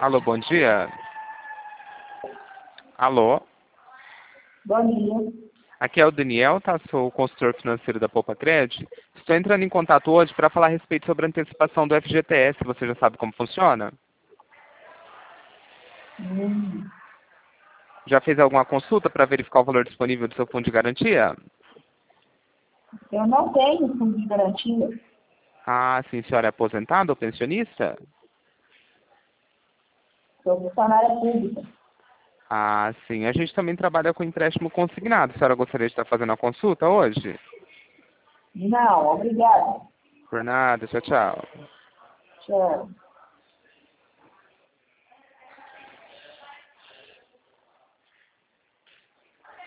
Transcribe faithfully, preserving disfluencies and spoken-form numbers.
Alô, bom dia. Alô. Bom dia. Aqui é o Daniel, tá? Sou o consultor financeiro da Poupa Cred. Estou entrando em contato hoje para falar a respeito sobre a antecipação do F G T S. Você já sabe como funciona? Hum, Já fez alguma consulta para verificar o valor disponível do seu fundo de garantia? eu não tenho fundo de garantia. Ah, sim, senhora é aposentada ou pensionista? Sou funcionária pública. Ah, sim. A gente também trabalha com empréstimo consignado. A senhora gostaria de estar fazendo a consulta hoje? Não, obrigada. Por nada. Tchau, tchau. Tchau.